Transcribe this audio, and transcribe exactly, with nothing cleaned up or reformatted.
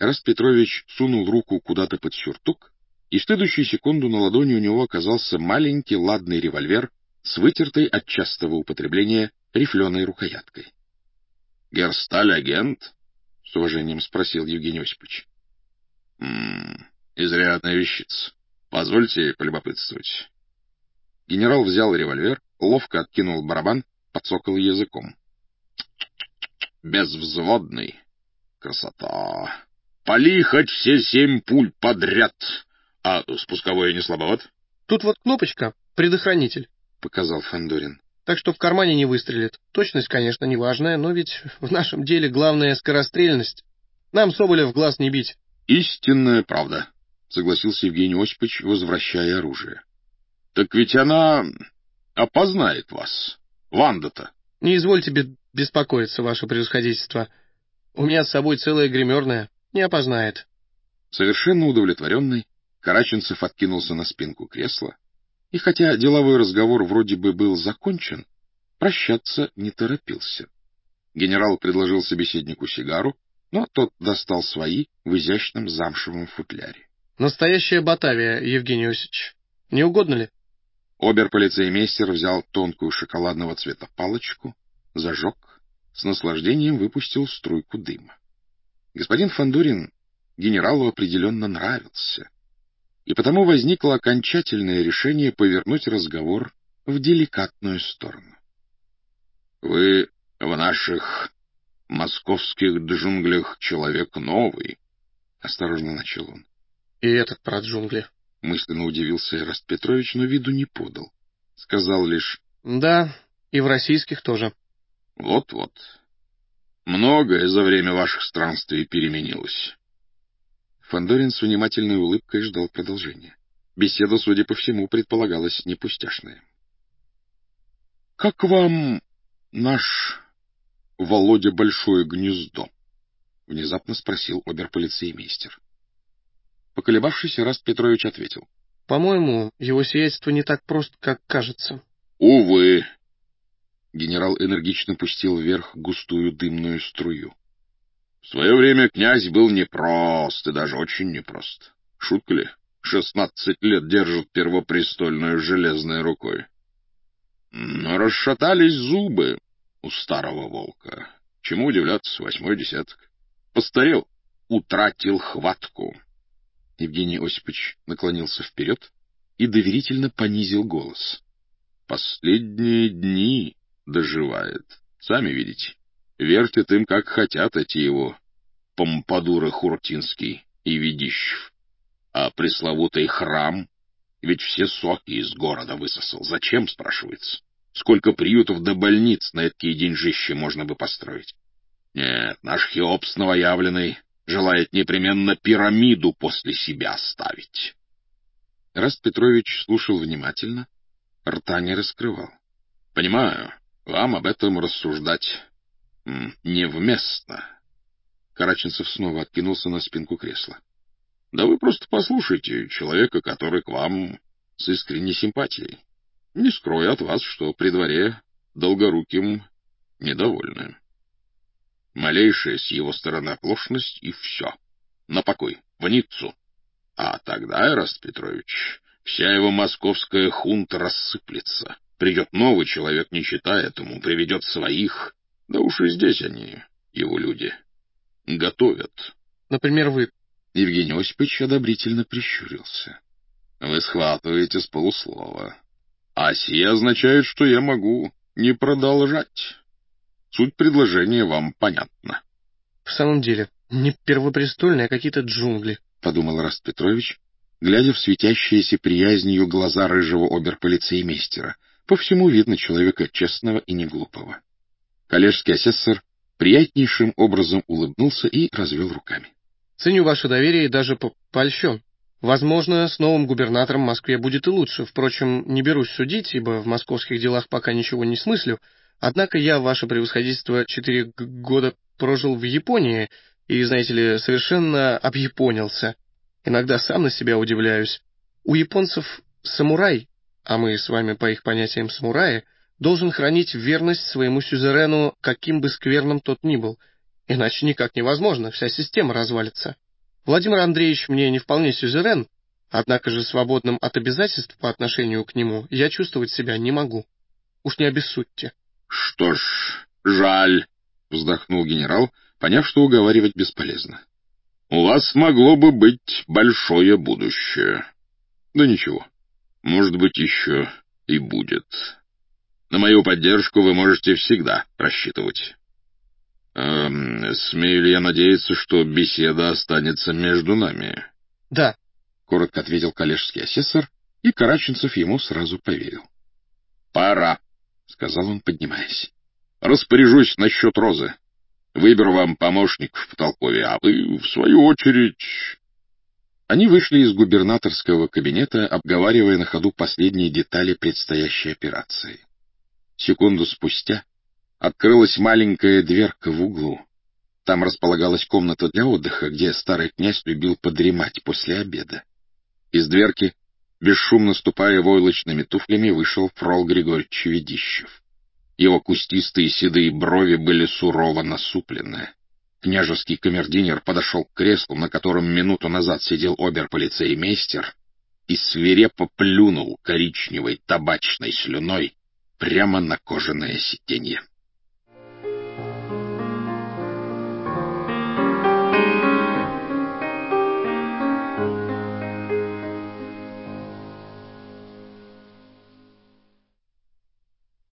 Эраст Петрович сунул руку куда-то под сюртук, и в следующую секунду на ладони у него оказался маленький ладный револьвер с вытертой от частого употребления рифленой рукояткой. — Герсталь агент? — с уважением спросил Евгений Осипович. — М-м, изрядная вещица. Позвольте полюбопытствовать. Генерал взял револьвер, ловко откинул барабан, подсокал языком. — Безвзводный. Красота. Пали хоть все семь пуль подряд. А спусковой не слабоват? — Тут вот кнопочка, предохранитель, — показал Фандорин. — Так что в кармане не выстрелит. Точность, конечно, не важная, но ведь в нашем деле главное — скорострельность. Нам Соболя в глаз не бить. — Истинная правда, — согласился Евгений Осипович, возвращая оружие. — Так ведь она опознает вас. Ванда-то. — Не извольте беспокоиться, ваше превосходительство. У меня с собой целая гримерная. Не опознает. Совершенно удовлетворенный, Караченцев откинулся на спинку кресла, и хотя деловой разговор вроде бы был закончен, прощаться не торопился. Генерал предложил собеседнику сигару, но тот достал свои в изящном замшевом футляре. — Настоящая Батавия, Евгений Осипович. Не угодно ли? Обер-полицеймейстер взял тонкую шоколадного цвета палочку, зажег, с наслаждением выпустил струйку дыма. Господин Фандорин генералу определенно нравился, и потому возникло окончательное решение повернуть разговор в деликатную сторону. — Вы в наших московских джунглях человек новый, — осторожно начал он. — И этот про джунгли. Мысленно удивился Эраст Петрович, но виду не подал. Сказал лишь: — Да, и в российских тоже. — Вот-вот. Многое за время ваших странствий переменилось. Фандорин с внимательной улыбкой ждал продолжения. Беседа, судя по всему, предполагалась не пустяшная. — Как вам наш Володя Большое Гнездо? — внезапно спросил обер-полицеймейстер. Поколебавшись, Эраст Петрович ответил: — По-моему, его сиятельство не так прост, как кажется. — Увы. Генерал энергично пустил вверх густую дымную струю. В свое время князь был непрост, и даже очень непрост. Шутка ли? Шестнадцать лет держит первопрестольную железной рукой. Но расшатались зубы у старого волка. Чему удивляться, восьмой десяток. Постарел, утратил хватку. Евгений Осипович наклонился вперед и доверительно понизил голос. Последние дни доживает. Сами видите. Вертят им, как хотят, эти его помпадуры Хуртинский и Ведищев. А пресловутый храм ведь все соки из города высосал. Зачем, спрашивается? Сколько приютов да больниц на эткие деньжищи можно бы построить? Нет, наш Хеопс новоявленный желает непременно пирамиду после себя оставить. Эраст Петрович слушал внимательно, рта не раскрывал. — Понимаю, вам об этом рассуждать м, невместно. Караченцев снова откинулся на спинку кресла. — Да вы просто послушайте человека, который к вам с искренней симпатией. Не скрою от вас, что при дворе Долгоруким недовольны. Малейшая с его стороны оплошность, и все. На покой, в Ниццу. А тогда, Эраст Петрович, вся его московская хунта рассыплется. Придет новый человек, не читая этому, приведет своих. Да уж и здесь они, его люди, готовят. — Например, вы. Евгений Осипович одобрительно прищурился. — Вы схватываете с полуслова. А сие означает, что я могу не продолжать. Суть предложения вам понятна. — В самом деле, не первопрестольные, а какие-то джунгли, — подумал Эраст Петрович, глядя в светящиеся приязнью глаза рыжего обер-полицеймейстера. По всему видно человека честного и неглупого. Коллежский асессор приятнейшим образом улыбнулся и развел руками. — Ценю ваше доверие и даже польщен. Возможно, с новым губернатором Москве будет и лучше. Впрочем, не берусь судить, ибо в московских делах пока ничего не смыслю. Однако я, ваше превосходительство, четыре года прожил в Японии и, знаете ли, совершенно объяпонился. Иногда сам на себя удивляюсь. У японцев самурай, а мы с вами по их понятиям самураи, должен хранить верность своему сюзерену, каким бы скверным тот ни был. Иначе никак невозможно, вся система развалится. Владимир Андреевич мне не вполне сюзерен, однако же свободным от обязательств по отношению к нему я чувствовать себя не могу. Уж не обессудьте. — Что ж, жаль, — вздохнул генерал, поняв, что уговаривать бесполезно. — У вас могло бы быть большое будущее. Да ничего, может быть, еще и будет. На мою поддержку вы можете всегда рассчитывать. Эм, смею ли я надеяться, что беседа останется между нами? — Да, — коротко ответил коллежский асессор, и Караченцев ему сразу поверил. — Пора, — сказал он, поднимаясь. — Распоряжусь насчет Розы. Выберу вам помощников в Толкове, а вы, в свою очередь... Они вышли из губернаторского кабинета, обговаривая на ходу последние детали предстоящей операции. Секунду спустя открылась маленькая дверка в углу. Там располагалась комната для отдыха, где старый князь любил подремать после обеда. Из дверки, бесшумно ступая войлочными туфлями, вышел фрол Григорьевич Ведищев. Его кустистые седые брови были сурово насуплены. Княжеский камердинер подошел к креслу, на котором минуту назад сидел обер-полицеймейстер, и свирепо плюнул коричневой табачной слюной прямо на кожаное сиденье.